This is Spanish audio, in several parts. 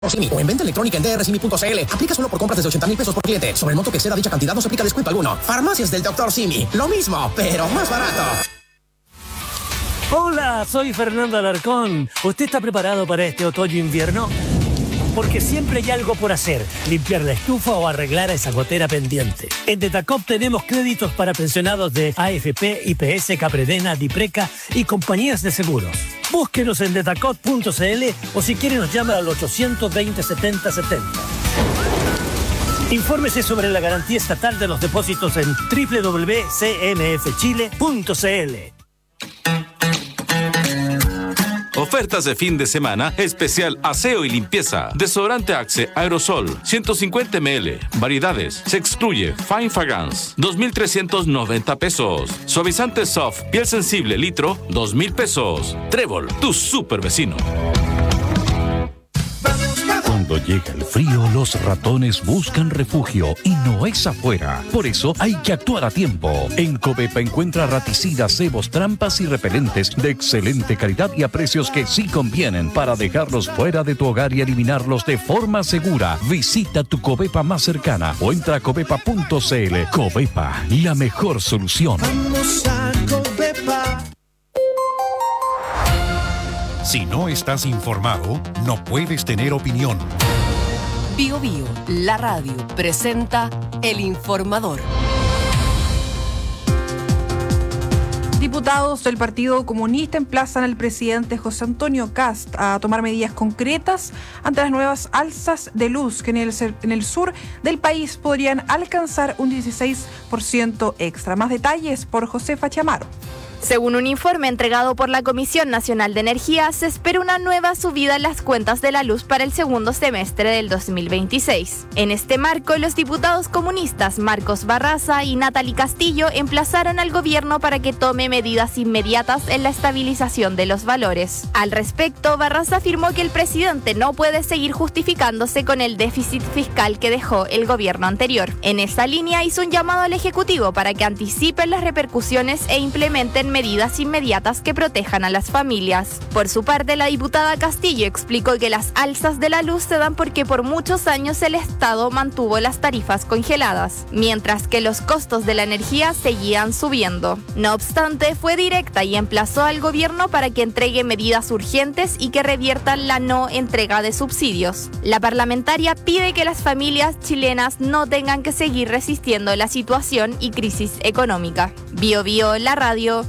Simi o en venta electrónica en drSimi.cl. Aplica solo por compras desde 80,000 pesos por cliente. Sobre el monto que exceda dicha cantidad no se aplica descuento alguno. Farmacias del Dr. Simi. Lo mismo, pero más barato. Hola, soy Fernando Alarcón. ¿Usted está preparado para este otoño-invierno? Porque siempre hay algo por hacer, limpiar la estufa o arreglar esa gotera pendiente. En Detacop tenemos créditos para pensionados de AFP, IPS, Capredena, Dipreca y compañías de seguros. Búsquenos en detacop.cl o si quiere nos llama al 820 70 70. Infórmese sobre la garantía estatal de los depósitos en www.cmfchile.cl. Ofertas de fin de semana, especial aseo y limpieza. Desodorante Axe Aerosol, 150 ml. Variedades, se excluye Fine Fragrance, 2,390 pesos. Suavizante Soft, piel sensible, litro, 2,000 pesos. Trébol, tu super vecino. Cuando llega el frío, los ratones buscan refugio y no es afuera. Por eso hay que actuar a tiempo. En Covepa encuentra raticidas, cebos, trampas y repelentes de excelente calidad y a precios que sí convienen para dejarlos fuera de tu hogar y eliminarlos de forma segura. Visita tu Covepa más cercana o entra a covepa.cl. Covepa, la mejor solución. Vamos a Covepa. Si no estás informado, no puedes tener opinión. Bio Bio, la radio, presenta El Informador. Diputados del Partido Comunista emplazan al presidente José Antonio Kast a tomar medidas concretas ante las nuevas alzas de luz que en el sur del país podrían alcanzar un 16% extra. Más detalles por Josefa Chamaro. Según un informe entregado por la Comisión Nacional de Energía, se espera una nueva subida en las cuentas de la luz para el segundo semestre del 2026. En este marco, los diputados comunistas Marcos Barraza y Natalie Castillo emplazaron al gobierno para que tome medidas inmediatas en la estabilización de los valores. Al respecto, Barraza afirmó que el presidente no puede seguir justificándose con el déficit fiscal que dejó el gobierno anterior. En esa línea, hizo un llamado al Ejecutivo para que anticipen las repercusiones e implementen medidas inmediatas que protejan a las familias. Por su parte, la diputada Castillo explicó que las alzas de la luz se dan porque por muchos años el Estado mantuvo las tarifas congeladas, mientras que los costos de la energía seguían subiendo. No obstante, fue directa y emplazó al gobierno para que entregue medidas urgentes y que reviertan la no entrega de subsidios. La parlamentaria pide que las familias chilenas no tengan que seguir resistiendo la situación y crisis económica. Bio Bio, la radio.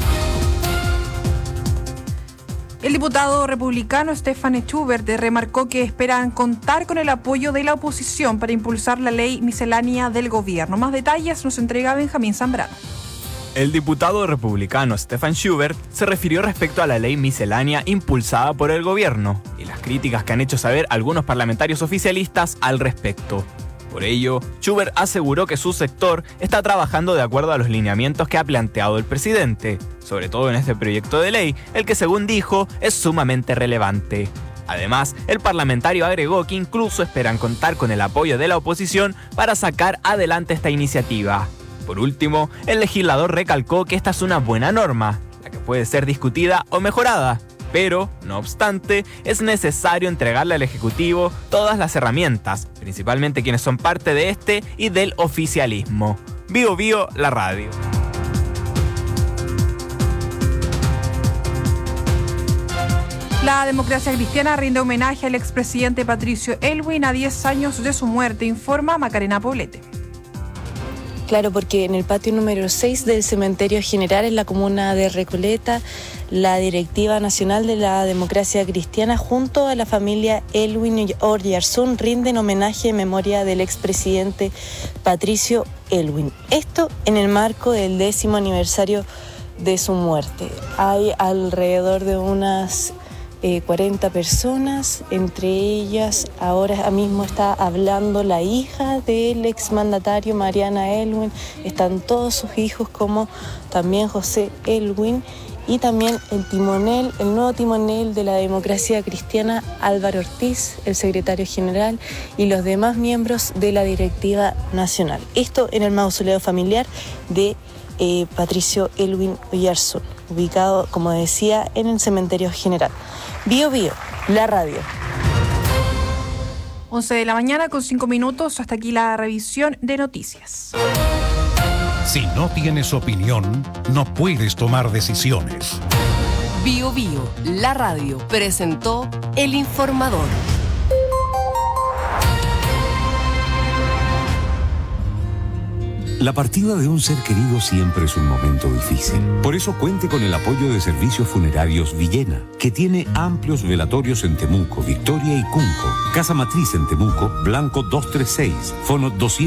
El diputado republicano Stefan Schubert remarcó que esperan contar con el apoyo de la oposición para impulsar la ley miscelánea del gobierno. Más detalles nos entrega Benjamín Zambrano. El diputado republicano Stefan Schubert se refirió respecto a la ley miscelánea impulsada por el gobierno y las críticas que han hecho saber algunos parlamentarios oficialistas al respecto. Por ello, Schubert aseguró que su sector está trabajando de acuerdo a los lineamientos que ha planteado el presidente, sobre todo en este proyecto de ley, el que según dijo es sumamente relevante. Además, el parlamentario agregó que incluso esperan contar con el apoyo de la oposición para sacar adelante esta iniciativa. Por último, el legislador recalcó que esta es una buena norma, la que puede ser discutida o mejorada. Pero, no obstante, es necesario entregarle al Ejecutivo todas las herramientas, principalmente quienes son parte de este y del oficialismo. Bio Bio, la radio. La Democracia Cristiana rinde homenaje al expresidente Patricio Aylwin a 10 años de su muerte, informa Macarena Poblete. Claro, porque en el patio número 6 del Cementerio General en la comuna de Recoleta, la Directiva Nacional de la Democracia Cristiana junto a la familia Aylwin Oyarzún rinden homenaje en memoria del expresidente Patricio Aylwin. Esto en el marco del 10º aniversario de su muerte. Hay alrededor de unas 40 personas, entre ellas ahora mismo está hablando la hija del exmandatario Mariana Aylwin, están todos sus hijos como también José Aylwin y también el nuevo timonel de la Democracia Cristiana Álvaro Ortiz, el secretario general y los demás miembros de la Directiva Nacional. Esto en el mausoleo familiar de Patricio Aylwin Oyarzún, ubicado, como decía, en el Cementerio General. Bio Bio, la radio. 11 de la mañana con 5 minutos. Hasta aquí la revisión de noticias. Si no tienes opinión, no puedes tomar decisiones. Bio Bio, la radio, presentó El Informador. La partida de un ser querido siempre es un momento difícil. Por eso cuente con el apoyo de Servicios Funerarios Villena, que tiene amplios velatorios en Temuco, Victoria y Cunco. Casa Matriz en Temuco, Blanco 236, fono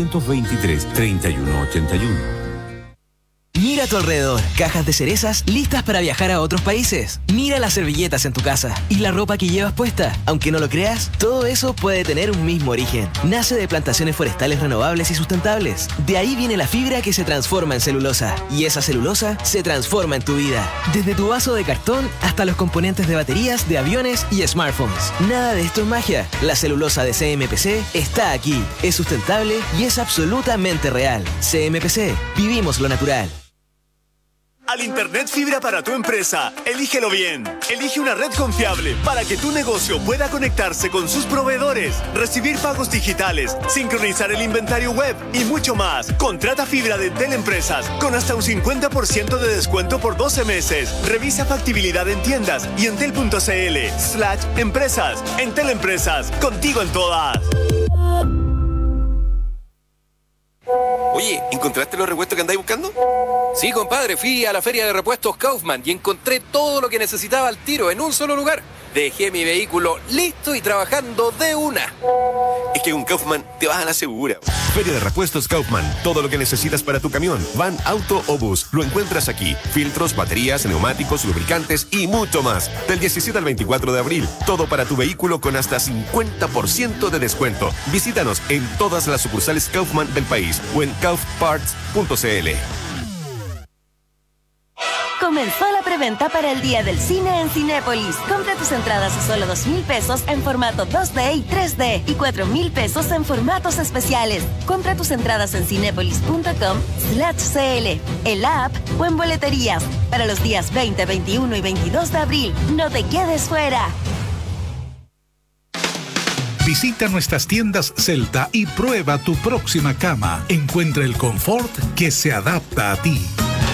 223-3181. Mira a tu alrededor, cajas de cerezas listas para viajar a otros países. Mira las servilletas en tu casa y la ropa que llevas puesta. Aunque no lo creas, todo eso puede tener un mismo origen. Nace de plantaciones forestales renovables y sustentables. De ahí viene la fibra que se transforma en celulosa. Y esa celulosa se transforma en tu vida. Desde tu vaso de cartón hasta los componentes de baterías de aviones y smartphones. Nada de esto es magia. La celulosa de CMPC está aquí. Es sustentable y es absolutamente real. CMPC, vivimos lo natural. Al Internet fibra para tu empresa, elígelo bien. Elige una red confiable para que tu negocio pueda conectarse con sus proveedores, recibir pagos digitales, sincronizar el inventario web y mucho más. Contrata fibra de Entel Empresas con hasta un 50% de descuento por 12 meses. Revisa factibilidad en tiendas y entel.cl/empresas. Entel Empresas, contigo en todas. Oye, ¿encontraste los repuestos que andáis buscando? Sí, compadre, fui a la feria de repuestos Kaufman y encontré todo lo que necesitaba al tiro en un solo lugar. Dejé mi vehículo listo y trabajando de una. Es que con Kaufman te vas a la segura. Feria de repuestos Kaufman. Todo lo que necesitas para tu camión, van, auto o bus, lo encuentras aquí. Filtros, baterías, neumáticos, lubricantes y mucho más. Del 17 al 24 de abril. Todo para tu vehículo con hasta 50% de descuento. Visítanos en todas las sucursales Kaufman del país o en kaufparts.cl. Comenzó la preventa para el Día del Cine en Cinépolis. Compra tus entradas a solo 2,000 pesos en formato 2D y 3D y 4,000 pesos en formatos especiales. Compra tus entradas en cinépolis.com/cl, en la app o en boleterías. Para los días 20, 21 y 22 de abril. No te quedes fuera. Visita nuestras tiendas Celta y prueba tu próxima cama. Encuentra el confort que se adapta a ti.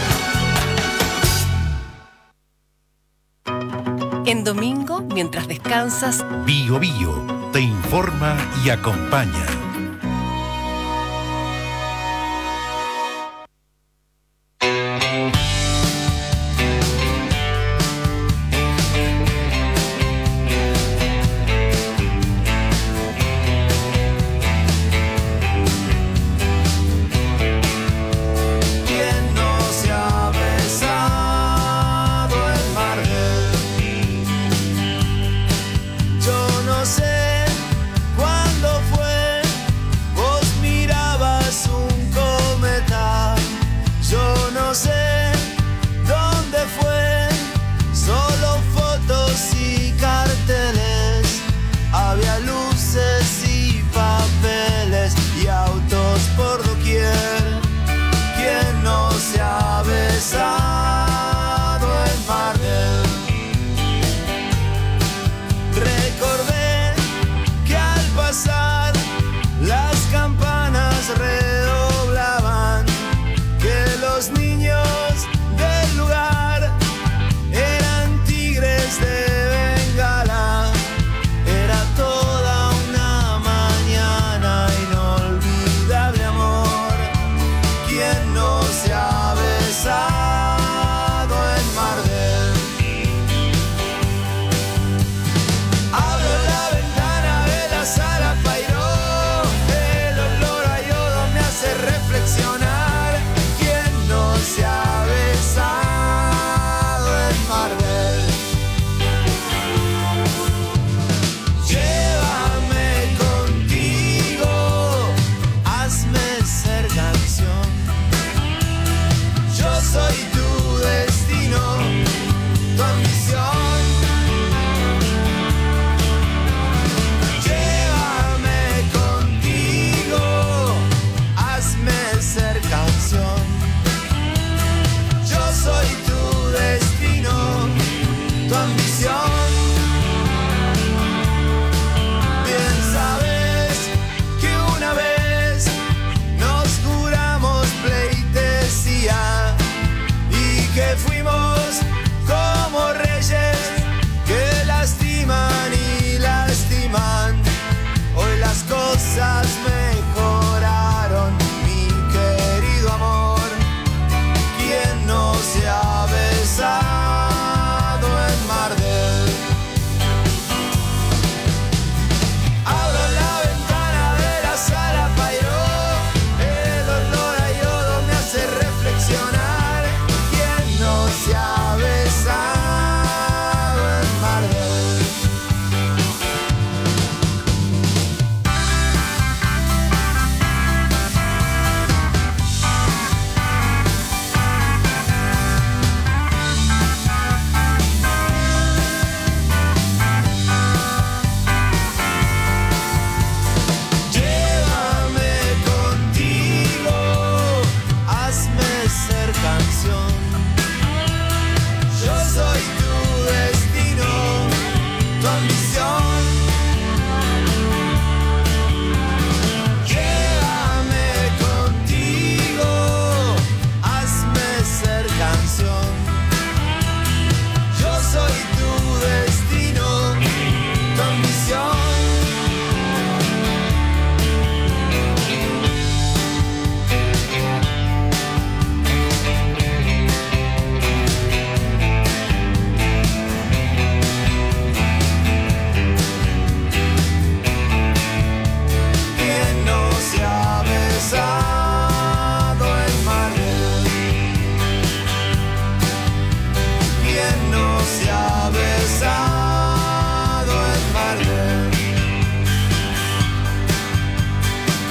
En domingo, mientras descansas, Bio Bio te informa y acompaña. Yo no sé cuándo fue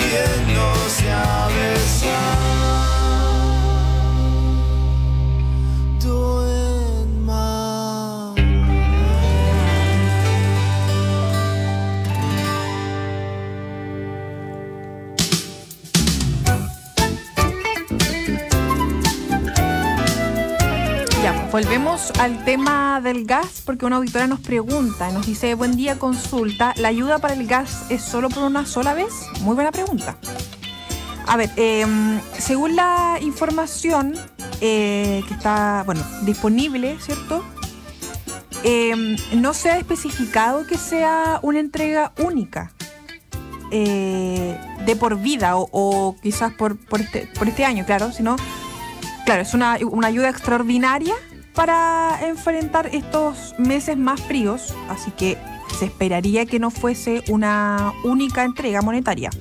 volviéndose a besar. Volvemos al tema del gas porque una auditora nos pregunta, nos dice: buen día, consulta, ¿la ayuda para el gas es solo por una sola vez? Muy buena pregunta. A ver, según la información que está, disponible, ¿cierto? No se ha especificado que sea una entrega única de por vida o quizás por este año, claro, sino, claro, es una ayuda extraordinaria para enfrentar estos meses más fríos, así que se esperaría que no fuese una única entrega monetaria.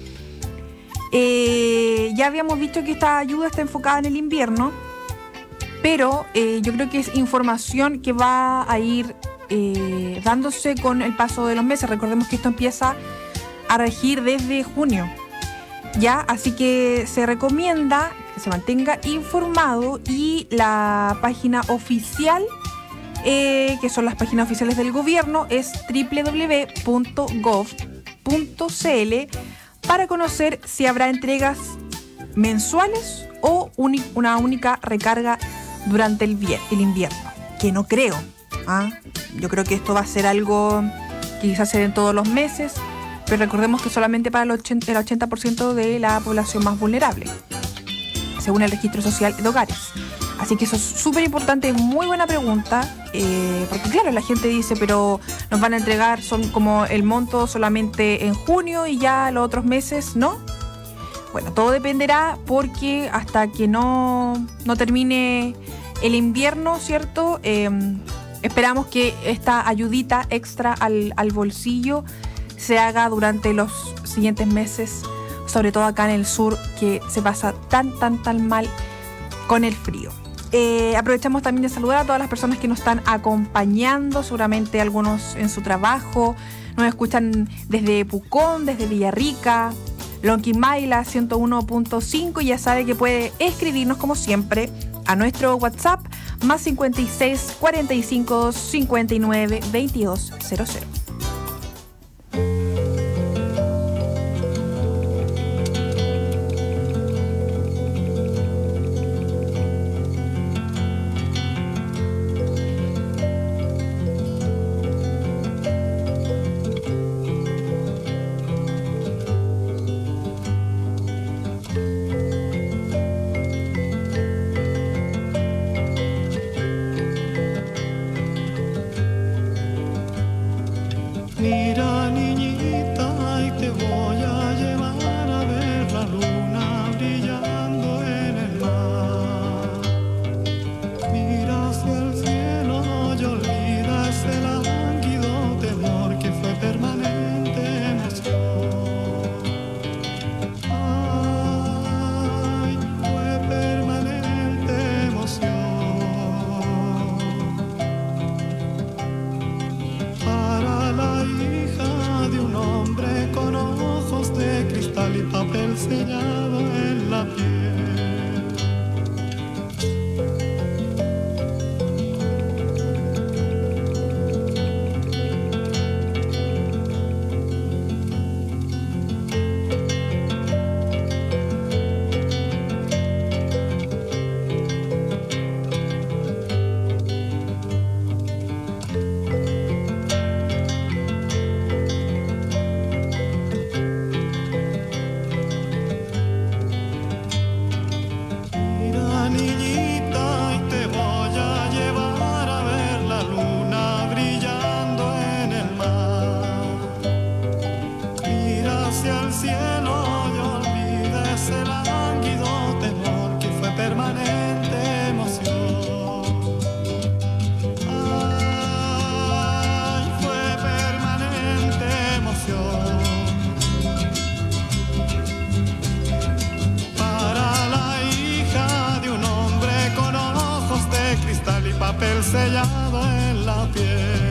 Ya habíamos dicho que esta ayuda está enfocada en el invierno, pero yo creo que es información que va a ir dándose con el paso de los meses. Recordemos que esto empieza a regir desde junio, ¿ya? Así que se recomienda que se mantenga informado y la página oficial, que son las páginas oficiales del gobierno, es www.gov.cl para conocer si habrá entregas mensuales o una única recarga durante el invierno, que no creo. Yo creo que esto va a ser algo que quizás se dé en todos los meses, pero recordemos que solamente para el 80% de la población más vulnerable, según el registro social de hogares. Así que eso es súper importante, muy buena pregunta, porque claro, la gente dice, pero nos van a entregar como el monto solamente en junio y ya los otros meses, ¿no? Bueno, todo dependerá porque hasta que no termine el invierno, ¿cierto? Esperamos que esta ayudita extra al bolsillo se haga durante los siguientes meses, sobre todo acá en el sur, que se pasa tan mal con el frío. Aprovechamos también de saludar a todas las personas que nos están acompañando, seguramente algunos en su trabajo, nos escuchan desde Pucón, desde Villarrica, Lonquimay, 101.5, y ya sabe que puede escribirnos como siempre a nuestro WhatsApp más 56 45 59 22 00. Mira, niñita, y te voy a llevar a ver la luna brillando en el mar. Mira hacia el cielo y olvida ese lánguido temor que fue permanente emoción. Ay, fue permanente emoción. Para la hija de un hombre con ojos de cristal y papel sellado en la piel. Mira, niñita, y te voy a llevar a ver la luna brillando en el mar. Mira hacia el cielo y olvida ese lánguido temor que fue permanente emoción. Ay, fue permanente emoción. Para la hija de un hombre con ojos de cristal y papel sellado en la piel.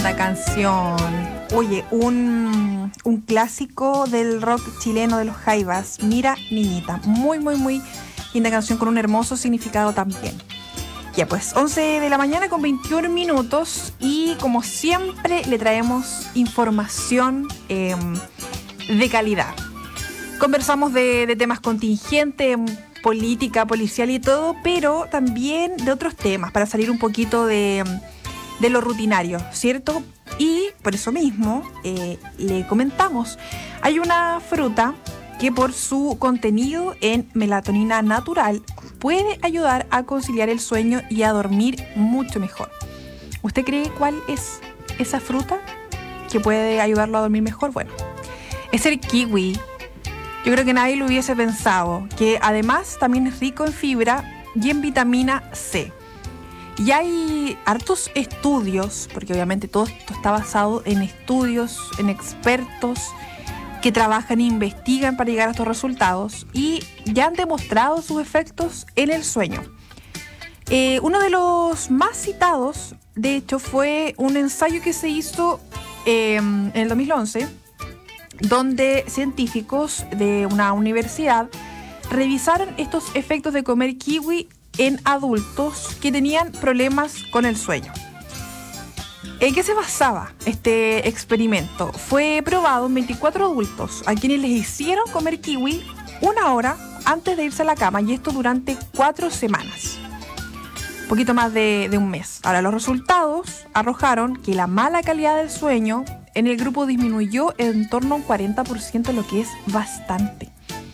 linda canción. Oye, un clásico del rock chileno de los Jaivas. Mira, niñita. Muy, muy, muy linda canción con un hermoso significado también. Ya pues, 11 de la mañana con 21 minutos y como siempre le traemos información de calidad. Conversamos de temas contingentes, política, policial y todo, pero también de otros temas para salir un poquito de lo rutinario, ¿cierto? Y por eso mismo le comentamos, hay una fruta que por su contenido en melatonina natural puede ayudar a conciliar el sueño y a dormir mucho mejor. ¿Usted cree cuál es esa fruta que puede ayudarlo a dormir mejor? Bueno, es el kiwi. Yo creo que nadie lo hubiese pensado, que además también es rico en fibra y en vitamina C. Y hay hartos estudios, porque obviamente todo esto está basado en estudios, en expertos que trabajan e investigan para llegar a estos resultados y ya han demostrado sus efectos en el sueño. Uno de los más citados, de hecho, fue un ensayo que se hizo en el 2011, donde científicos de una universidad revisaron estos efectos de comer kiwi en adultos que tenían problemas con el sueño. ¿En qué se basaba este experimento? Fue probado en 24 adultos a quienes les hicieron comer kiwi 1 hora antes de irse a la cama, y esto durante 4 semanas. Un poquito más de un mes. Ahora, los resultados arrojaron que la mala calidad del sueño en el grupo disminuyó en torno a un 40%, lo que es bastante.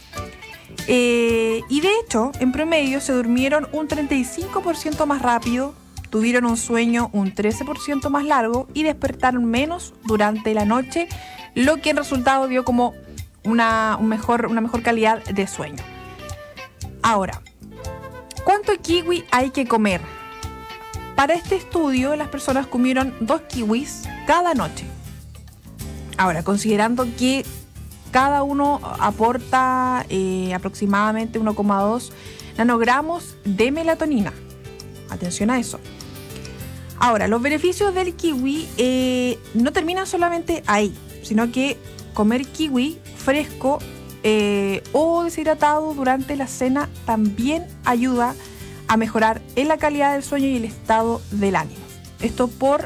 Y de hecho, en promedio se durmieron un 35% más rápido, tuvieron un sueño un 13% más largo y despertaron menos durante la noche, lo que en resultado dio como una mejor calidad de sueño. Ahora, ¿cuánto kiwi hay que comer? Para este estudio, las personas comieron 2 kiwis cada noche. Ahora, considerando que cada uno aporta aproximadamente 1,2 nanogramos de melatonina. Atención a eso. Ahora, los beneficios del kiwi no terminan solamente ahí, sino que comer kiwi fresco o deshidratado durante la cena también ayuda a mejorar en la calidad del sueño y el estado del ánimo. Esto por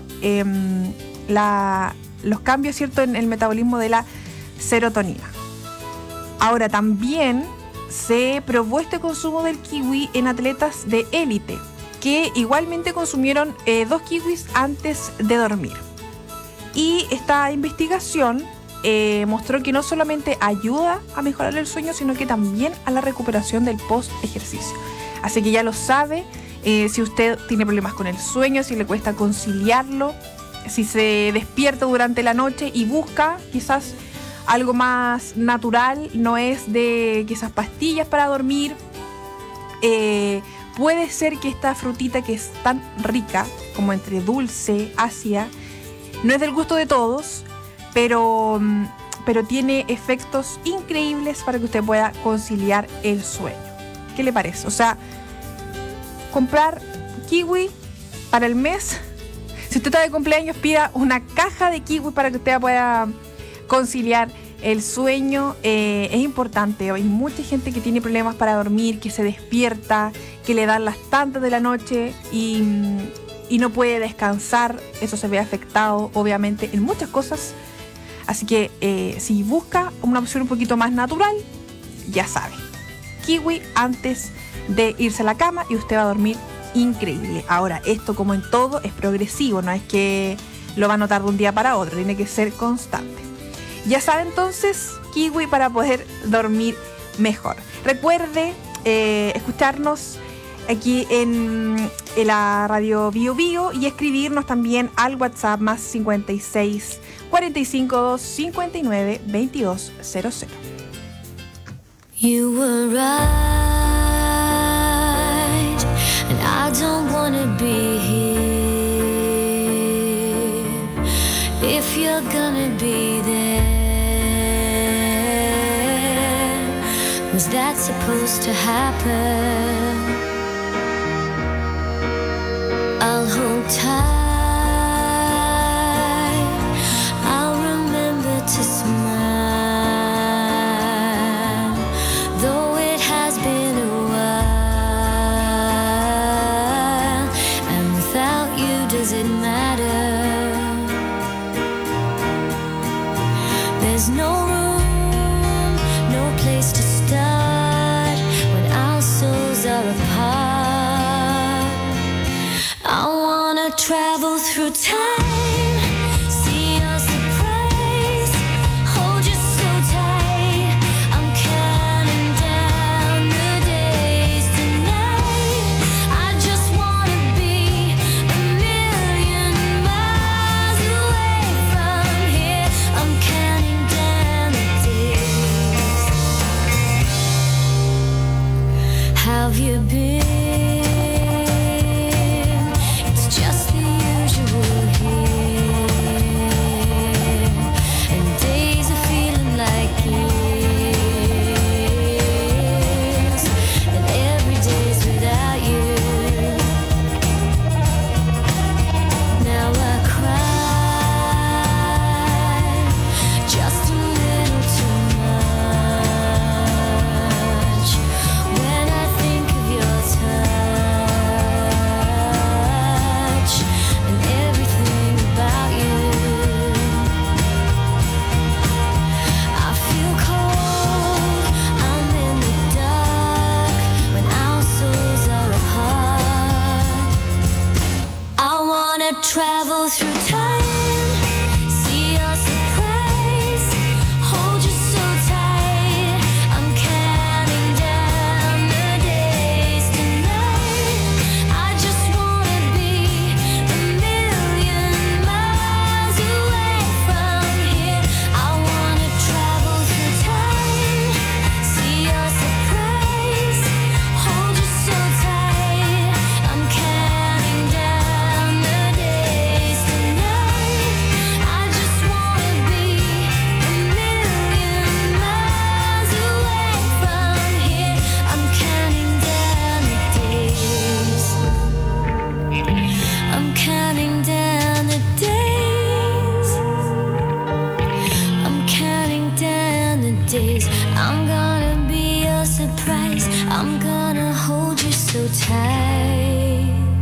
los cambios, ¿cierto?, en el metabolismo de la serotonina. Ahora, también se probó este consumo del kiwi en atletas de élite, que igualmente consumieron 2 kiwis antes de dormir. Y esta investigación mostró que no solamente ayuda a mejorar el sueño, sino que también a la recuperación del post-ejercicio. Así que ya lo sabe, si usted tiene problemas con el sueño, si le cuesta conciliarlo, si se despierta durante la noche y busca quizás algo más natural, no es de quizás pastillas para dormir, puede ser que esta frutita, que es tan rica, como entre dulce, ácida, no es del gusto de todos, pero tiene efectos increíbles para que usted pueda conciliar el sueño. ¿Qué le parece? O sea, comprar kiwi para el mes. Si usted está de cumpleaños, pida una caja de kiwi para que usted pueda conciliar el sueño. Es importante. Hay mucha gente que tiene problemas para dormir, que se despierta, que le dan las tantas de la noche y no puede descansar. Eso se ve afectado, obviamente, en muchas cosas. Así que si busca una opción un poquito más natural, ya sabe. Kiwi antes de irse a la cama y usted va a dormir increíble. Ahora, esto, como en todo, es progresivo, no es que lo va a notar de un día para otro, tiene que ser constante. Ya sabe, entonces, kiwi para poder dormir mejor. Recuerde escucharnos aquí en la radio Bio Bio y escribirnos también al WhatsApp más 56 45 2 59 22 00. You were right, and I don't wanna be here if you're gonna be there. Was that supposed to happen? I'll hold tight it matter? There's no room, no place to start when our souls are apart. I wanna travel through time. Have you been? It's just the usual here, and days are feeling like years, and every day's without you. Now I cry just a little too much when I think of your touch and everything about you. I feel cold, I'm in the dark when our souls are apart. I wanna travel through time, see your surprise, hold you so tight. I'm counting down the days tonight. I just wanna be a million miles away from here. I wanna travel through time, see your surprise, hold you so tight. I'm counting down the days tonight. I just wanna be a million miles away from here. I'm counting down the days. I'm counting down the days. I'm counting down the days. I'm gonna be your surprise. I'm gonna hold you so tight.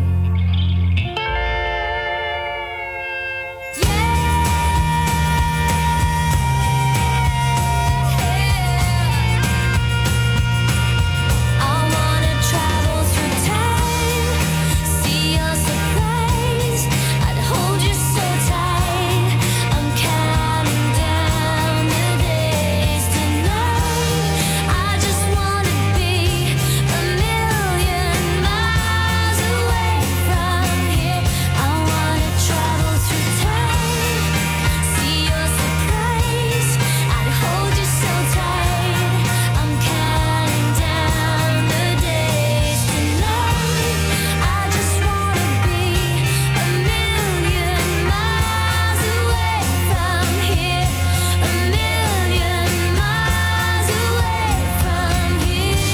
I wanna travel through time, see your surprise. I'd hold you so tight. I'm counting down the days tonight. I just wanna be a million miles away from here. I wanna travel through time, see your surprise. I'd hold you so tight. I'm counting down the days tonight. I just wanna be a million miles away from here. A million miles away from here.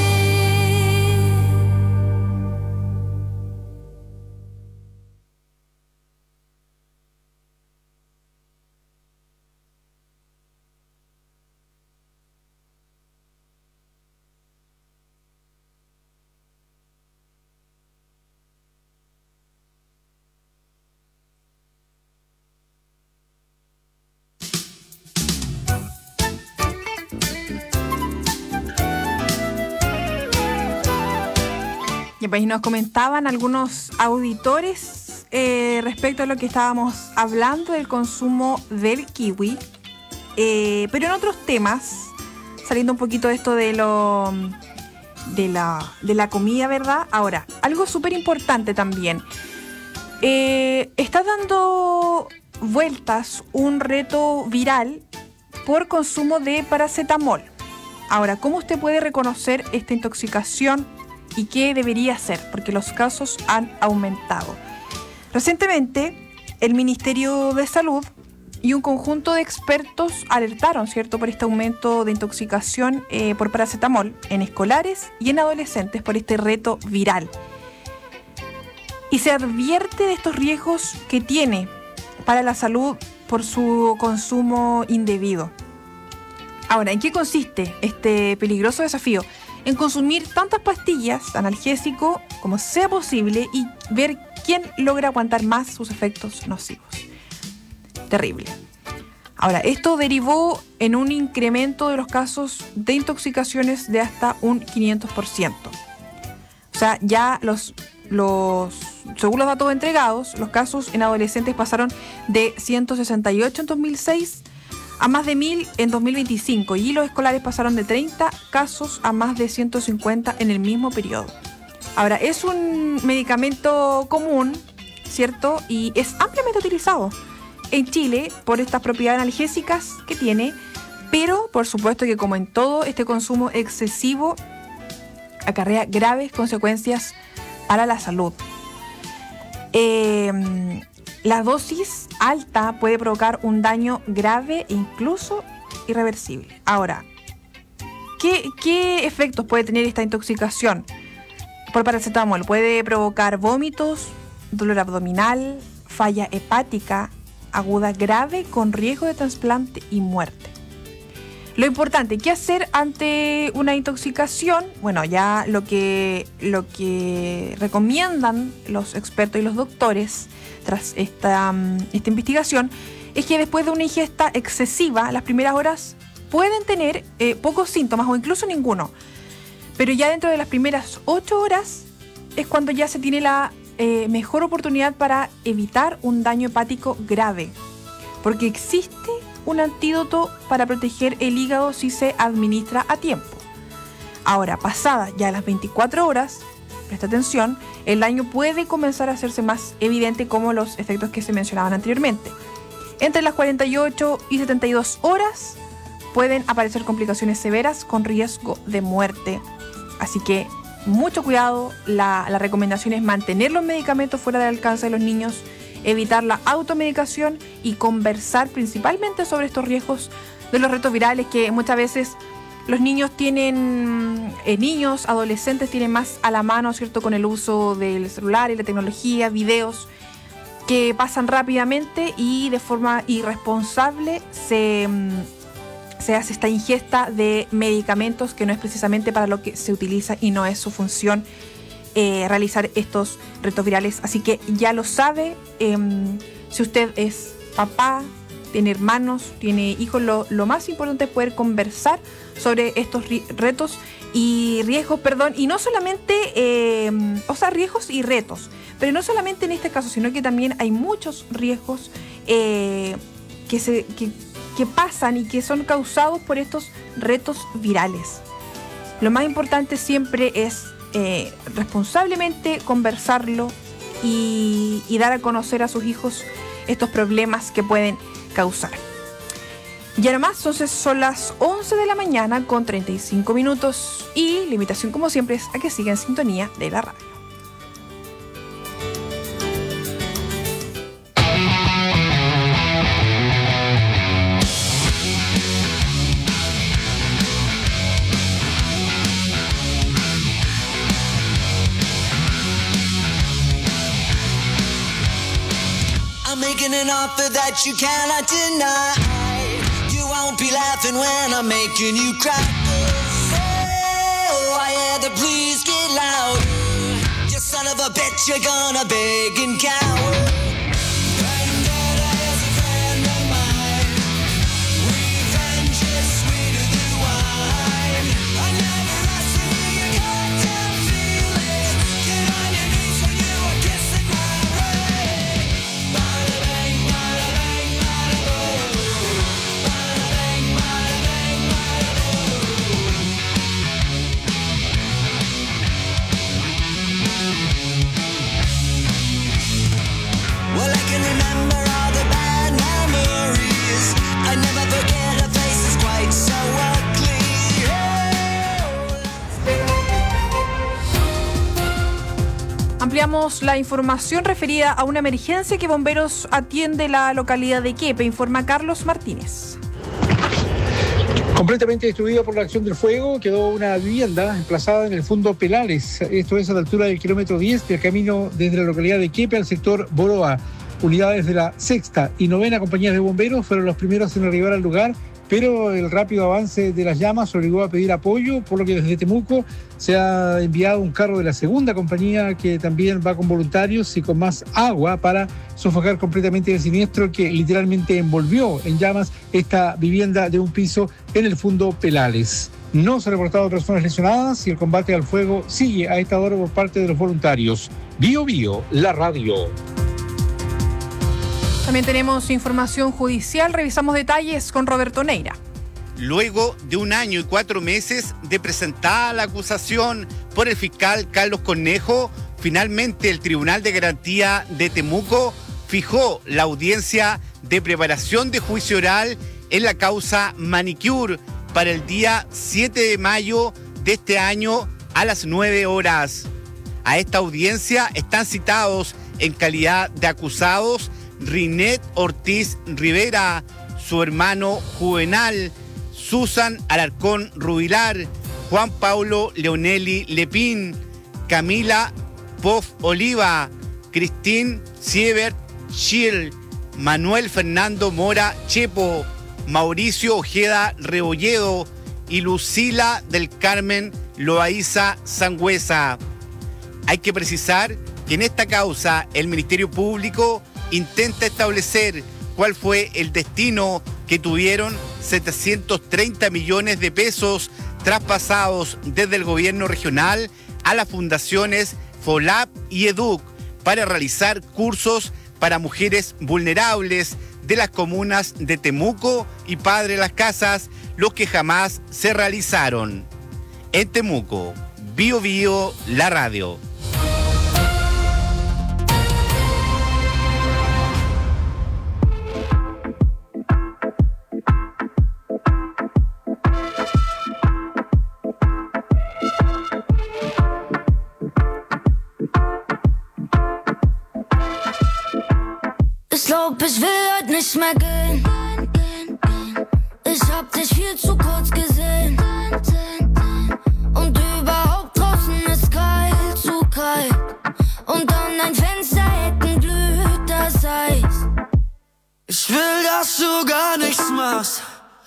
Y pues nos comentaban algunos auditores respecto a lo que estábamos hablando del consumo del kiwi, pero en otros temas, saliendo un poquito de esto de la comida, ¿verdad? Ahora, algo súper importante también. Está dando vueltas un reto viral por consumo de paracetamol. Ahora, ¿cómo usted puede reconocer esta intoxicación y qué debería hacer? Porque los casos han aumentado. Recientemente, el Ministerio de Salud y un conjunto de expertos alertaron, ¿cierto?, por este aumento de intoxicación por paracetamol en escolares y en adolescentes por este reto viral. Y se advierte de estos riesgos que tiene para la salud por su consumo indebido. Ahora, ¿en qué consiste este peligroso desafío? En consumir tantas pastillas analgésico como sea posible y ver ¿quién logra aguantar más sus efectos nocivos? Terrible. Ahora, esto derivó en un incremento de los casos de intoxicaciones de hasta un 500%. O sea, ya según los datos entregados, los casos en adolescentes pasaron de 168 en 2006 a más de 1.000 en 2025 y los escolares pasaron de 30 casos a más de 150 en el mismo periodo. Ahora, es un medicamento común, ¿cierto? Y es ampliamente utilizado en Chile por estas propiedades analgésicas que tiene, pero por supuesto que como en todo, este consumo excesivo acarrea graves consecuencias para la salud. La dosis alta puede provocar un daño grave e incluso irreversible. Ahora, ¿qué efectos puede tener esta intoxicación por paracetamol? Puede provocar vómitos, dolor abdominal, falla hepática aguda grave con riesgo de trasplante y muerte. Lo importante, ¿qué hacer ante una intoxicación? Bueno, ya lo que recomiendan los expertos y los doctores tras esta investigación es que después de una ingesta excesiva, las primeras horas pueden tener pocos síntomas o incluso ninguno. Pero ya dentro de las primeras 8 horas es cuando ya se tiene la mejor oportunidad para evitar un daño hepático grave. Porque existe un antídoto para proteger el hígado si se administra a tiempo. Ahora, pasadas ya las 24 horas, presta atención, el daño puede comenzar a hacerse más evidente como los efectos que se mencionaban anteriormente. Entre las 48 y 72 horas pueden aparecer complicaciones severas con riesgo de muerte. Así que mucho cuidado, la recomendación es mantener los medicamentos fuera del alcance de los niños, evitar la automedicación y conversar principalmente sobre estos riesgos de los retos virales que muchas veces los niños tienen, adolescentes tienen más a la mano, ¿cierto?, con el uso del celular y la tecnología, videos que pasan rápidamente y de forma irresponsable se hace esta ingesta de medicamentos que no es precisamente para lo que se utiliza y no es su función realizar estos retos virales. Así que ya lo sabe, si usted es papá, tiene hermanos, tiene hijos, lo más importante es poder conversar sobre estos retos y riesgos, y no solamente, riesgos y retos, pero no solamente en este caso, sino que también hay muchos riesgos que pasan y que son causados por estos retos virales. Lo más importante siempre es responsablemente conversarlo y dar a conocer a sus hijos estos problemas que pueden causar. Y ahora más, entonces son las 11 de la mañana con 35 minutos y la invitación como siempre es a que siga en sintonía de la radio. Making an offer that you cannot deny. You won't be laughing when I'm making you cry. Oh, I had to please get loud. You son of a bitch, you're gonna beg and cower. Ampliamos la información referida a una emergencia que bomberos atiende en la localidad de Quepe, informa Carlos Martínez. Completamente destruida por la acción del fuego, quedó una vivienda emplazada en el fondo Pelales. Esto es a la altura del kilómetro 10 del camino desde la localidad de Quepe al sector Boroa. Unidades de la 6ª y 9ª compañías de bomberos fueron los primeros en arribar al lugar pero el rápido avance de las llamas obligó a pedir apoyo, por lo que desde Temuco se ha enviado un carro de la segunda compañía que también va con voluntarios y con más agua para sofocar completamente el siniestro que literalmente envolvió en llamas esta vivienda de un piso en el Fundo Pelales. No se han reportado personas lesionadas y el combate al fuego sigue a esta hora por parte de los voluntarios. Bio Bio, la radio. También tenemos información judicial. Revisamos detalles con Roberto Neira. Luego de 1 año y 4 meses de presentada la acusación por el fiscal Carlos Cornejo, finalmente el Tribunal de Garantía de Temuco fijó la audiencia de preparación de juicio oral en la causa Manicure para el día 7 de mayo de este año a las 9 horas. A esta audiencia están citados en calidad de acusados Rinet Ortiz Rivera, su hermano Juvenal, Susan Alarcón Rubilar, Juan Paulo Leonelli Lepín, Camila Poff Oliva, Christine Siebert Schill, Manuel Fernando Mora Chepo, Mauricio Ojeda Rebolledo y Lucila del Carmen Loaiza Sangüesa. Hay que precisar que en esta causa el Ministerio Público intenta establecer cuál fue el destino que tuvieron 730 millones de pesos traspasados desde el gobierno regional a las fundaciones FOLAP y EDUC para realizar cursos para mujeres vulnerables de las comunas de Temuco y Padre Las Casas, los que jamás se realizaron. En Temuco, Bio Bio, la radio. Ich glaub, ich will heute nicht mehr gehen. Ich hab dich viel zu kurz gesehen. Und überhaupt draußen ist kalt, zu kalt. Und an dein Fensterhecken blüht das Eis. Ich will, dass du gar nichts machst.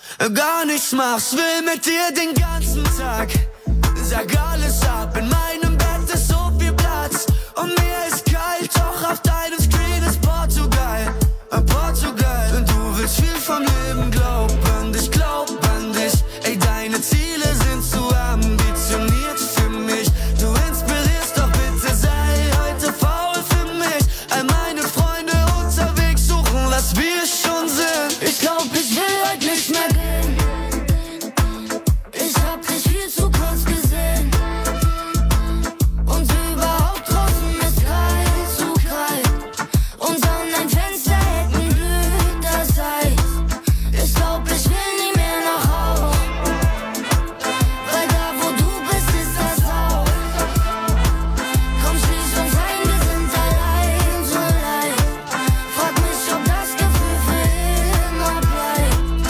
Will mit dir den ganzen Tag. Sag alles ab, in meinem Bett ist so viel Platz. Und mir ist kalt, doch auf deinem Screen ist Portugal. Und du willst viel vom Leben, glaub an dich. Ey, deine Ziele sind zu ambitioniert für mich. Du inspirierst, doch bitte sei heute faul für mich. All meine Freunde unterwegs suchen, was wir schon sind. Ich glaub, ich will heute nicht mehr gehen. Ich hab dich viel zu kurz gesehen. Und überhaupt draußen ist kalt, zu kalt. Und an dein Fensterhecken blüht das Eis. Ich glaub, ich will nie mehr nach Haus. Weil da, wo du bist, ist das Haus. Komm, schließ uns ein, wir sind allein, so allein. Frag mich, ob das Gefühl für immer bleibt.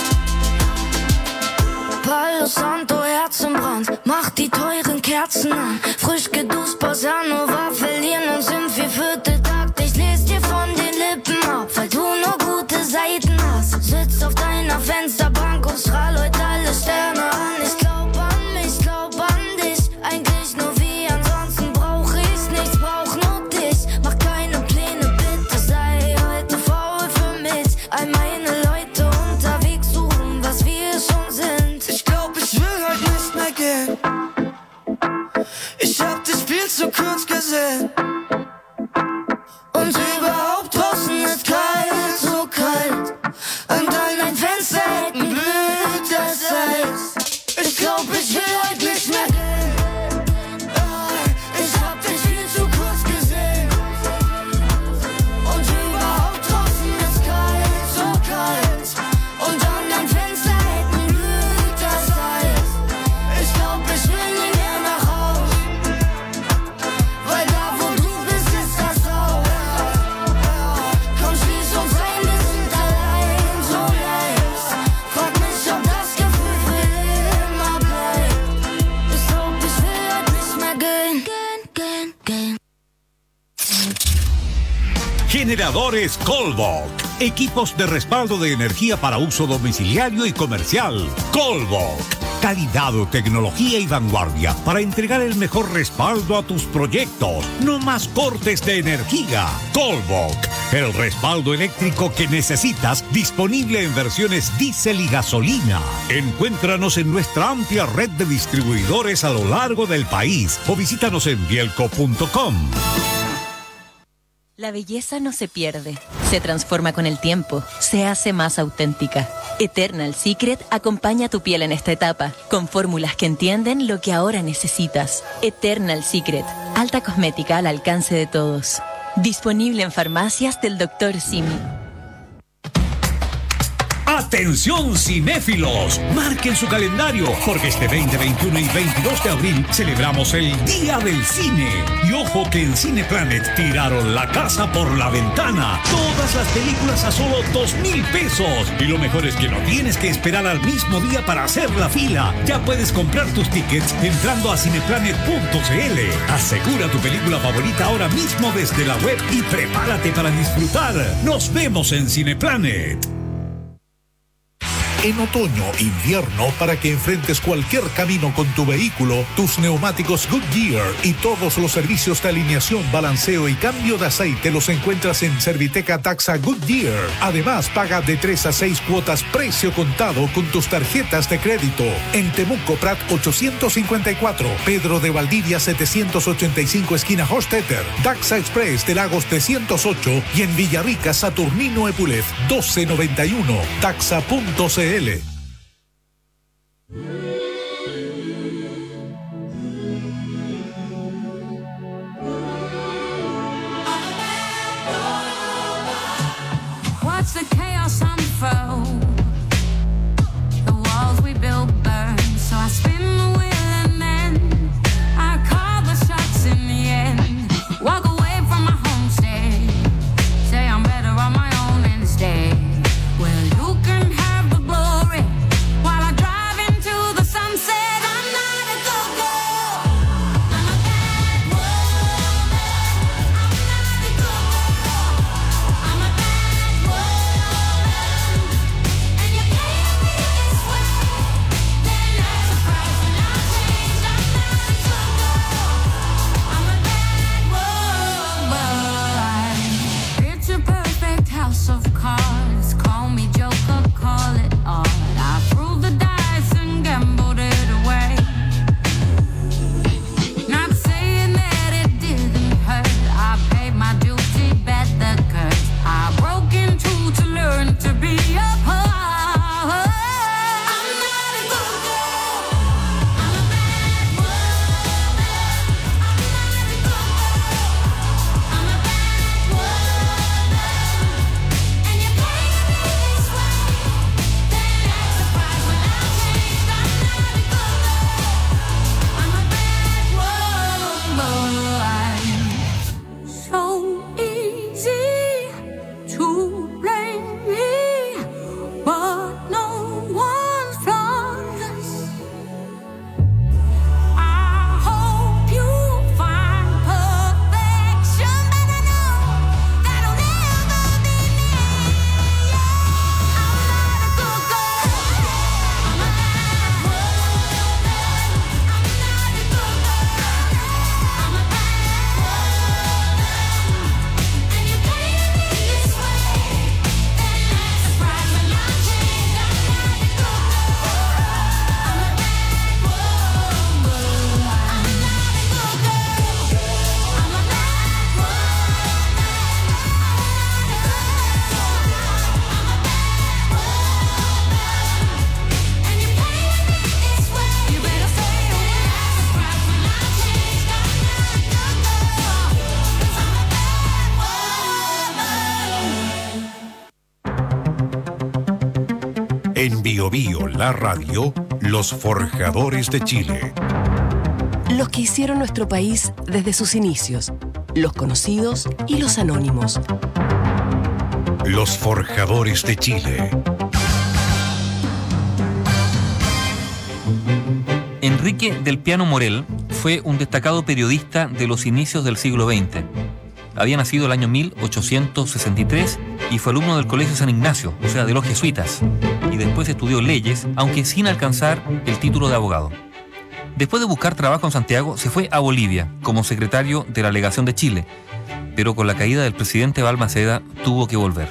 Palo Santo, Herz im Brand, mach die teuren Kerzen an. Frisch geduscht, Bossa Nova, verlieren uns im 4/4 Takt. Ich les dir von den Lippen ab, weil du nur gute Seiten hast. Sitz auf deiner Fensterbank und strahl heute alle Sterne an. Ich glaub an mich, glaub an dich, eigentlich nur wie ansonsten brauch ich nichts, brauch nur dich. Mach keine Pläne, bitte sei heute faul für mich. All meine Leute unterwegs suchen, was wir schon sind. Ich glaub, ich will heute nicht mehr gehen. Ich hab dich viel zu kurz gesehen. Und überhaupt draußen ist kalt, so kalt. An deinen Fensterhecken blüht Generadores Colbok. Equipos de respaldo de energía para uso domiciliario y comercial. Colbok. Calidad, tecnología y vanguardia para entregar el mejor respaldo a tus proyectos. No más cortes de energía. Colbok. El respaldo eléctrico que necesitas, disponible en versiones diésel y gasolina. Encuéntranos en nuestra amplia red de distribuidores a lo largo del país o visítanos en bielco.com. La belleza no se pierde, se transforma con el tiempo, se hace más auténtica. Eternal Secret acompaña tu piel en esta etapa, con fórmulas que entienden lo que ahora necesitas. Eternal Secret, alta cosmética al alcance de todos. Disponible en farmacias del Dr. Simi. ¡Atención cinéfilos! Marquen su calendario, porque este 20, 21 y 22 de abril celebramos el Día del Cine. Y ojo que en Cineplanet tiraron la casa por la ventana. Todas las películas a solo 2,000 pesos. Y lo mejor es que no tienes que esperar al mismo día para hacer la fila. Ya puedes comprar tus tickets entrando a cineplanet.cl. Asegura tu película favorita ahora mismo desde la web y prepárate para disfrutar. Nos vemos en Cineplanet. En otoño, invierno, para que enfrentes cualquier camino con tu vehículo, tus neumáticos Goodyear y todos los servicios de alineación, balanceo y cambio de aceite los encuentras en Serviteca Taxa Goodyear. Además, paga de 3 a 6 cuotas precio contado con tus tarjetas de crédito. En Temuco Prat 854, Pedro de Valdivia 785 esquina Hostetter, Taxa Express de Lagos 308 y en Villarrica Saturnino Epulef 1291, taxa.cl. Watch the chaos unfold. The walls we built burn, so I spin the wheel and then I call the shots in the end. Walk away from my homestead, say I'm better on my own instead. Well, you can have the glory while I drive into the sunset. I'm not a go-go. I'm a bad woman. I'm not a go-go. I'm a bad woman. And you can't be this way. Then not surprised when I change. I'm not a go-go. I'm a bad woman. It's a perfect house of cards. Call me Joker, call it art. I threw the dice and gambled it away. Not saying that it didn't hurt. I paid my duty, bet the curse. I broke into to learn to be a part. I'm not a good girl. I'm a bad woman. I'm not a good girl. I'm a bad woman. And you can't be this way. Then not surprised when I change. I'm not a good girl. I'm a bad woman. So easy to blame me, but no one's flawless. I hope you find perfection, but I know that'll never be me. I'm not a good girl. I'm a bad woman. I'm not a good girl. I'm a bad woman. And you can't be this way. Then not surprised when I change. I'm not a good girl. I'm a bad woman. I'm not a good girl. I'm a bad woman. I'm not a good girl. I'm a bad woman. And you can't be this way. You better stay away. Surprised when I change. I'm not a good girl. 'Cause I'm a bad woman. En Bio Bio, la radio, los forjadores de Chile. Los que hicieron nuestro país desde sus inicios, los conocidos y los anónimos. Los forjadores de Chile. Enrique del Piano Morel fue un destacado periodista de los inicios del siglo XX. Había nacido el año 1863 y fue alumno del Colegio San Ignacio, o sea, de los jesuitas, y después estudió leyes, aunque sin alcanzar el título de abogado. Después de buscar trabajo en Santiago, se fue a Bolivia como secretario de la Legación de Chile, pero con la caída del presidente Balmaceda tuvo que volver.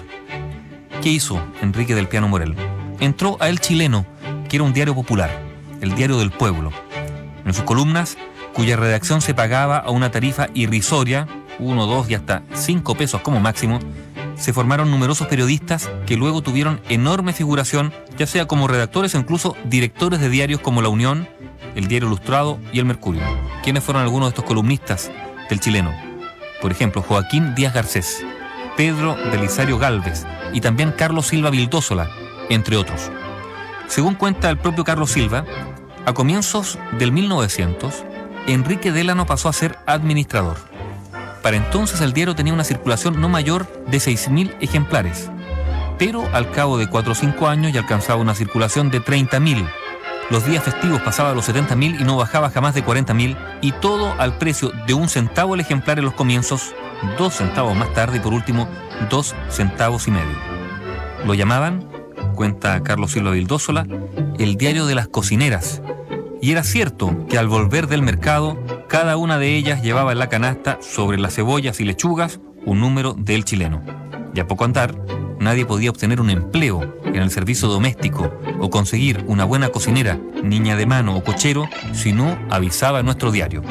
¿Qué hizo Enrique del Piano Morel? Entró a El Chileno, que era un diario popular, el diario del pueblo. En sus columnas, cuya redacción se pagaba a una tarifa irrisoria, 1, 2 y hasta 5 pesos como máximo, se formaron numerosos periodistas que luego tuvieron enorme figuración, ya sea como redactores o incluso directores de diarios como La Unión, el Diario Ilustrado y El Mercurio. ¿Quiénes fueron algunos de estos columnistas del Chileno? Por ejemplo, Joaquín Díaz Garcés, Pedro Belisario Gálvez y también Carlos Silva Vildósola, entre otros. Según cuenta el propio Carlos Silva, a comienzos del 1900, Enrique Delano pasó a ser administrador. Para entonces el diario tenía una circulación no mayor de 6.000 ejemplares, pero al cabo de 4 o 5 años ya alcanzaba una circulación de 30.000. Los días festivos pasaba a los 70.000 y no bajaba jamás de 40.000, y todo al precio de 1 centavo el ejemplar en los comienzos, 2 centavos más tarde y por último 2 centavos y medio. Lo llamaban, cuenta Carlos Silva Vildósola, el diario de las cocineras. Y era cierto que al volver del mercado, cada una de ellas llevaba en la canasta, sobre las cebollas y lechugas, un número de El Chileno. Y a poco andar, nadie podía obtener un empleo en el servicio doméstico o conseguir una buena cocinera, niña de mano o cochero si no avisaba en nuestro diario.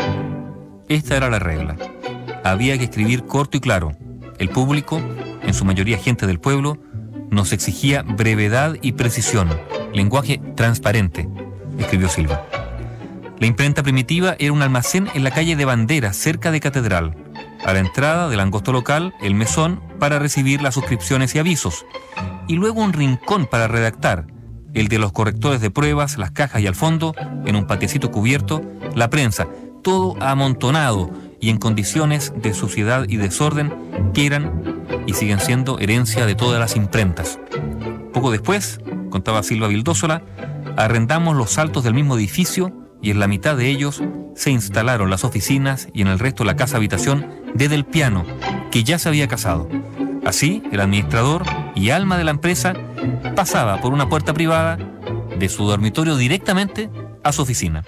Esta era la regla. Había que escribir corto y claro. El público, en su mayoría gente del pueblo, nos exigía brevedad y precisión, lenguaje transparente, escribió Silva. La imprenta primitiva era un almacén en la calle de Banderas, cerca de Catedral. A la entrada del angosto local, el mesón para recibir las suscripciones y avisos. Y luego un rincón para redactar, el de los correctores de pruebas, las cajas y al fondo, en un patiecito cubierto, la prensa, todo amontonado y en condiciones de suciedad y desorden que eran y siguen siendo herencia de todas las imprentas. Poco después, contaba Silva Vildósola, arrendamos los altos del mismo edificio y en la mitad de ellos se instalaron las oficinas y en el resto la casa-habitación de Del Piano, que ya se había casado. Así, el administrador y alma de la empresa pasaba por una puerta privada de su dormitorio directamente a su oficina.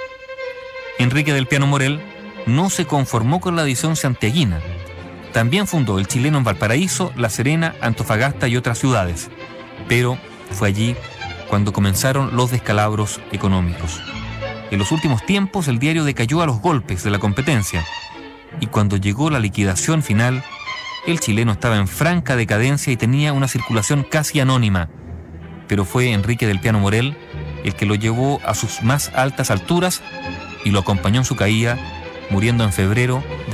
Enrique del Piano Morel no se conformó con la edición santiaguina. También fundó El Chileno en Valparaíso, La Serena, Antofagasta y otras ciudades. Pero fue allí cuando comenzaron los descalabros económicos. En los últimos tiempos el diario decayó a los golpes de la competencia y cuando llegó la liquidación final, El Chileno estaba en franca decadencia y tenía una circulación casi anónima. Pero fue Enrique del Piano Morel el que lo llevó a sus más altas alturas y lo acompañó en su caída, muriendo en febrero de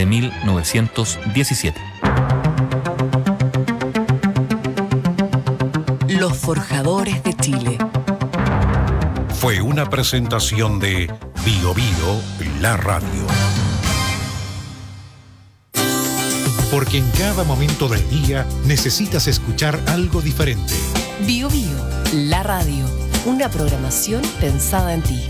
1917. Los Forjadores de Chile. Fue una presentación de Bio Bio, la radio. Porque en cada momento del día necesitas escuchar algo diferente. Bio Bio, la radio. Una programación pensada en ti.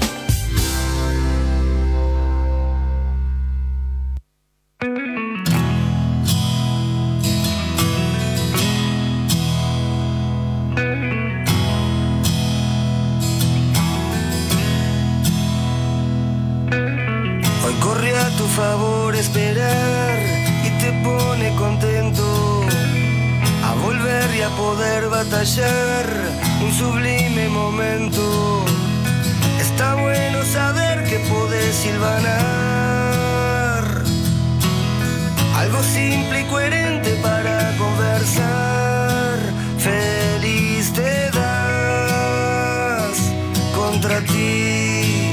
Hoy corre a tu favor esperar y te pone contento a volver y a poder batallar un sublime momento. Está bueno saber que podés silvanar algo simple y coherente para conversar. Feliz te das contra ti.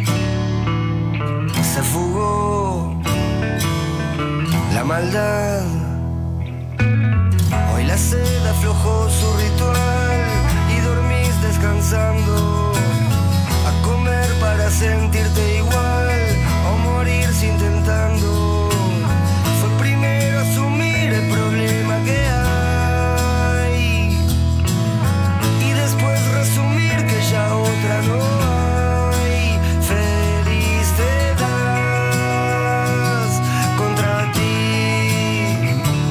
Se fugó la maldad. Hoy la sed aflojó su ritual y dormís descansando. A comer para sentirte igual o morirse intentando. Fue primero asumir el problema que hay y después resumir que ya otra no hay. Feliz te das contra ti.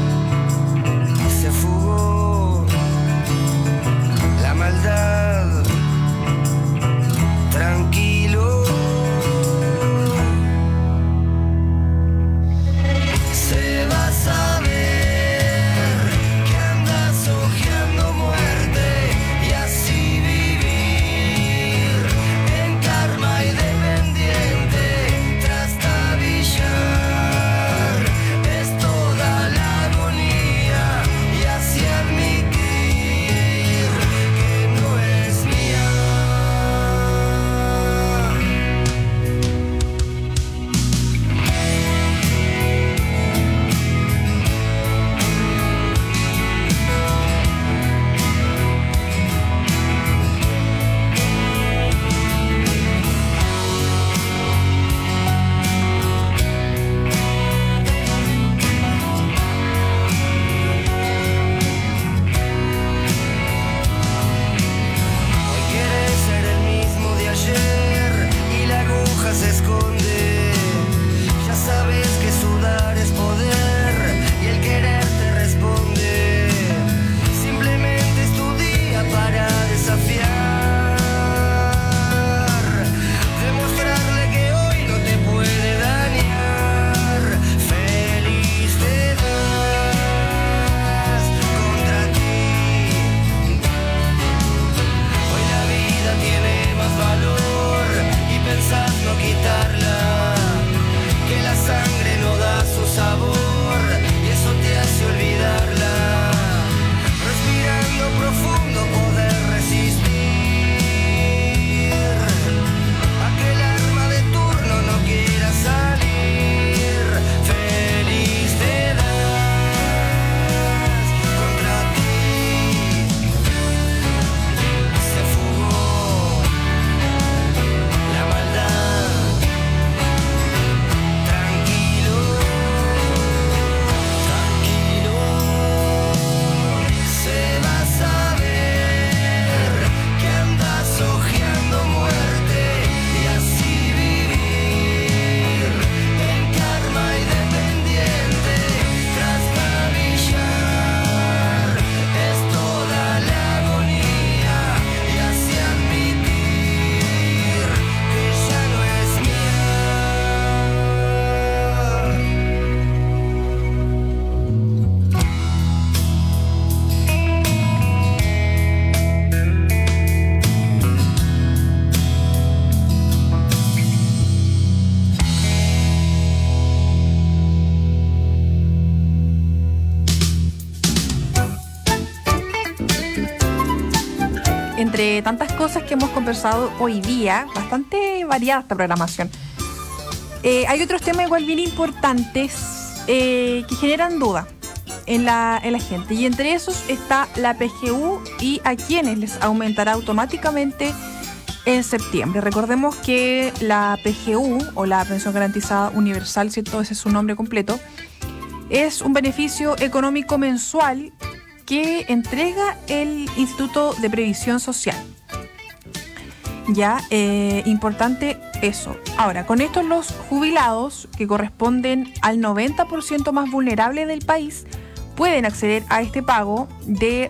entre tantas cosas que hemos conversado hoy día, bastante variada esta programación, hay otros temas igual bien importantes que generan duda en la gente. Y entre esos está la PGU y a quienes les aumentará automáticamente en septiembre. Recordemos que la PGU, o la Pensión Garantizada Universal, ¿cierto? Ese es su nombre completo, es un beneficio económico mensual que entrega el Instituto de Previsión Social. Ya, importante eso. Ahora, con esto los jubilados, que corresponden al 90% más vulnerable del país, pueden acceder a este pago de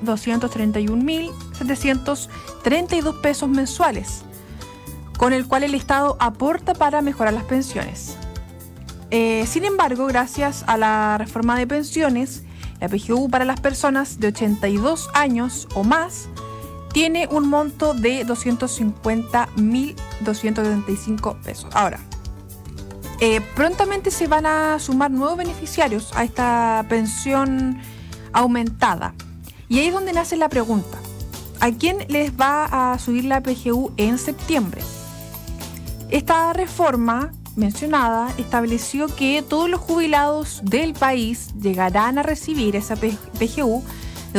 231.732 pesos mensuales, con el cual el Estado aporta para mejorar las pensiones. Sin embargo, gracias a la reforma de pensiones, la PGU para las personas de 82 años o más tiene un monto de 250.275 pesos. Ahora, prontamente se van a sumar nuevos beneficiarios a esta pensión aumentada. Y ahí es donde nace la pregunta: ¿a quién les va a subir la PGU en septiembre? Esta reforma mencionada estableció que todos los jubilados del país llegarán a recibir esa PGU de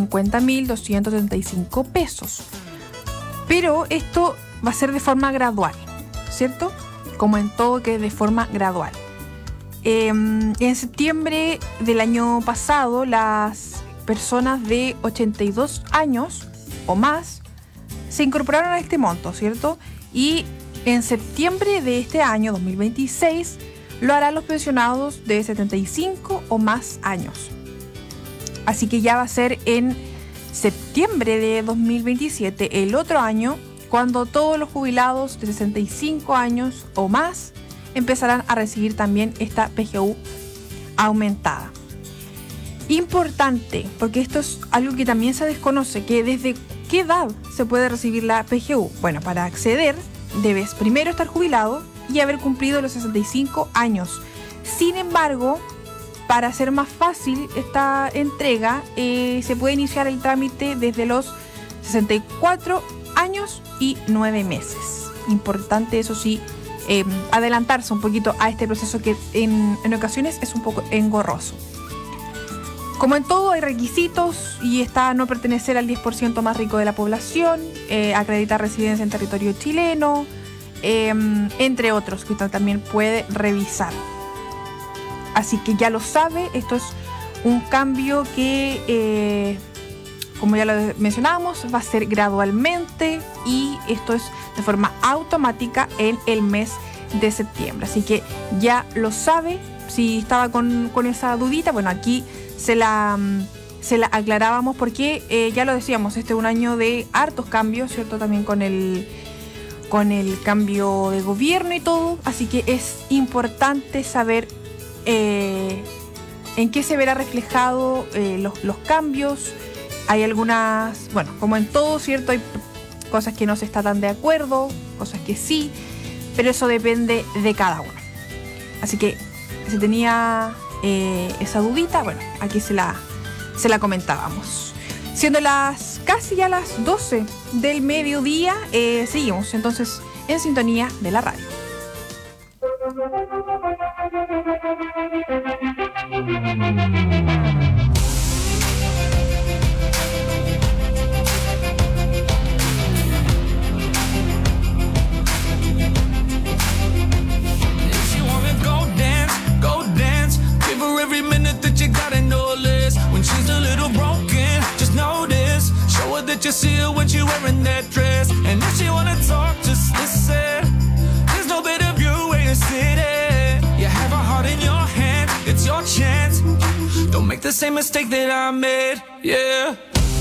250.275 pesos. Pero esto va a ser de forma gradual, ¿cierto? Como en todo, que es de forma gradual. En septiembre del año pasado, las personas de 82 años o más se incorporaron a este monto, ¿cierto? Y en septiembre de este año 2026 lo harán los pensionados de 75 o más años. Así que ya va a ser en septiembre de 2027, el otro año, cuando todos los jubilados de 65 años o más empezarán a recibir también esta PGU aumentada. Importante, porque esto es algo que también se desconoce, que desde qué edad se puede recibir la PGU. Bueno, para acceder debes primero estar jubilado y haber cumplido los 65 años. Sin embargo, para hacer más fácil esta entrega, se puede iniciar el trámite desde los 64 años y 9 meses. Importante, eso sí, adelantarse un poquito a este proceso que en ocasiones es un poco engorroso. Como en todo, hay requisitos y está no pertenecer al 10% más rico de la población, acreditar residencia en territorio chileno, entre otros que usted también puede revisar. Así que ya lo sabe, esto es un cambio que, como ya lo mencionábamos, va a ser gradualmente y esto es de forma automática en el mes de septiembre. Así que ya lo sabe. Si estaba con esa dudita, bueno, aquí se la aclarábamos porque ya lo decíamos, este es un año de hartos cambios, ¿cierto? También con el cambio de gobierno y todo, así que es importante saber en qué se verá reflejado los cambios. Hay algunas, bueno, como en todo, ¿cierto? Hay cosas que no se está tan de acuerdo, cosas que sí, pero eso depende de cada uno. Así que si tenía esa dudita, bueno, aquí se la comentábamos. Siendo casi ya las 12 del mediodía, seguimos entonces en sintonía de la radio. Every minute that you gotta know less. When she's a little broken, just notice. Show her that you see her when she's wearing that dress. And if she wanna talk, just listen. There's no better view where you're sitting. You have a heart in your hand, it's your chance. Don't make the same mistake that I made, yeah.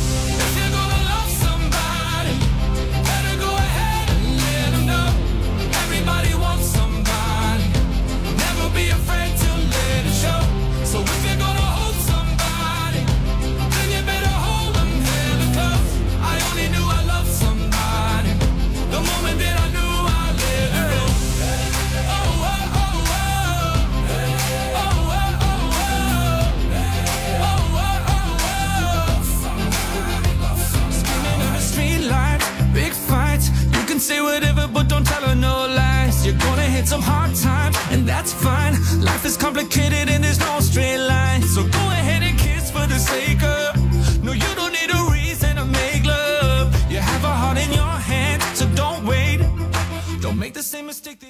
So if you're gonna hold somebody, then you better hold them hella close. I only knew I loved somebody the moment that I knew I let her go. Oh, oh, oh, oh. Oh, oh, oh, oh. Oh, oh, oh, oh. say whatever, but don't tell her no lies. You're gonna hit some hard times, and that's fine. Life is complicated and there's no straight line. So go ahead and kiss for the sake of. No, you don't need a reason to make love. You have a heart in your hand, so don't wait. Don't make the same mistake that